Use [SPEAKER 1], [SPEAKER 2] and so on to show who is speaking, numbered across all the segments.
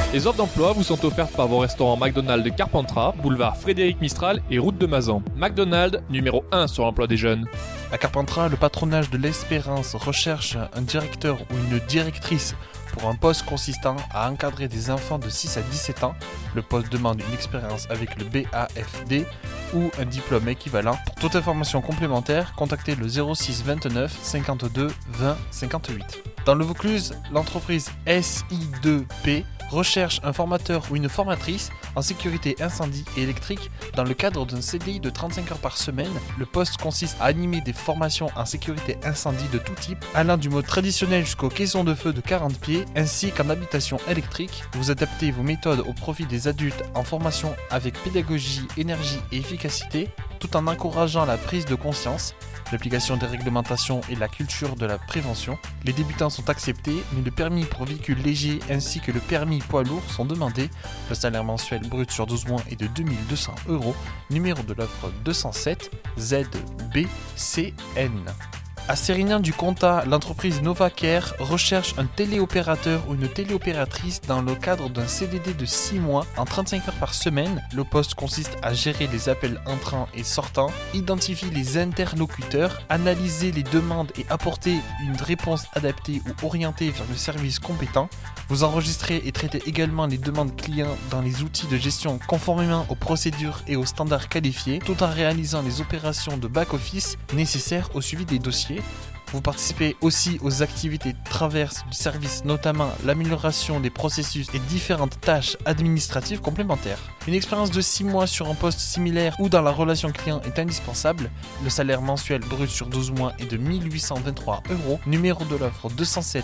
[SPEAKER 1] Les offres d'emploi vous sont offertes par vos restaurants McDonald's de Carpentras, boulevard Frédéric Mistral et route de Mazan. McDonald's, numéro 1 sur l'emploi des jeunes.
[SPEAKER 2] À Carpentras, le patronage de l'Espérance recherche un directeur ou une directrice pour un poste consistant à encadrer des enfants de 6 à 17 ans. Le poste demande une expérience avec le BAFD ou un diplôme équivalent. Pour toute information complémentaire, contactez le 06 29 52 20 58. Dans le Vaucluse, l'entreprise SI2P recherche un formateur ou une formatrice en sécurité incendie et électrique dans le cadre d'un CDI de 35 heures par semaine. Le poste consiste à animer des formations en sécurité incendie de tout type, allant du mode traditionnel jusqu'aux caissons de feu de 40 pieds, ainsi qu'en habitation électrique. Vous adaptez vos méthodes au profit des adultes en formation avec pédagogie, énergie et efficacité, tout en encourageant la prise de conscience, l'application des réglementations et la culture de la prévention. Les débutants sont acceptés, mais le permis pour véhicules légers ainsi que le permis poids lourd sont demandés. Le salaire mensuel brut sur 12 mois est de 2200 €. Numéro de l'offre 207 ZBCN. À Sérignan-du-Comtat, l'entreprise NovaCare recherche un téléopérateur ou une téléopératrice dans le cadre d'un CDD de 6 mois en 35 heures par semaine. Le poste consiste à gérer les appels entrants et sortants, identifier les interlocuteurs, analyser les demandes et apporter une réponse adaptée ou orientée vers le service compétent. Vous enregistrez et traitez également les demandes clients dans les outils de gestion conformément aux procédures et aux standards qualifiés, tout en réalisant les opérations de back-office nécessaires au suivi des dossiers. Vous participez aussi aux activités traverses du service, notamment l'amélioration des processus et différentes tâches administratives complémentaires. Une expérience de 6 mois sur un poste similaire ou dans la relation client est indispensable. Le salaire mensuel brut sur 12 mois est de 1823 €. Numéro de l'offre 207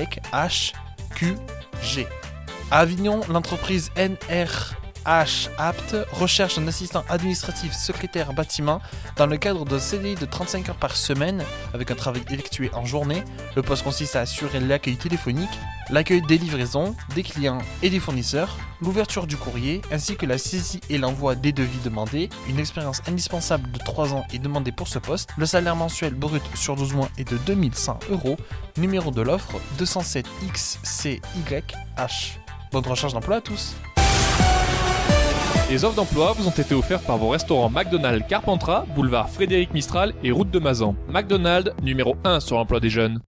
[SPEAKER 2] YHQG. À Avignon, l'entreprise NRH Apt recherche un assistant administratif secrétaire bâtiment dans le cadre d'un CDI de 35 heures par semaine avec un travail effectué en journée. Le poste consiste à assurer l'accueil téléphonique, l'accueil des livraisons, des clients et des fournisseurs, l'ouverture du courrier ainsi que la saisie et l'envoi des devis demandés. Une expérience indispensable de 3 ans est demandée pour ce poste. Le salaire mensuel brut sur 12 mois est de 2100 €. Numéro de l'offre 207 XCYH. Bonne recherche d'emploi à tous.
[SPEAKER 1] Les offres d'emploi vous ont été offertes par vos restaurants McDonald's Carpentras, boulevard Frédéric Mistral et route de Mazan. McDonald's, numéro 1 sur l'emploi des jeunes.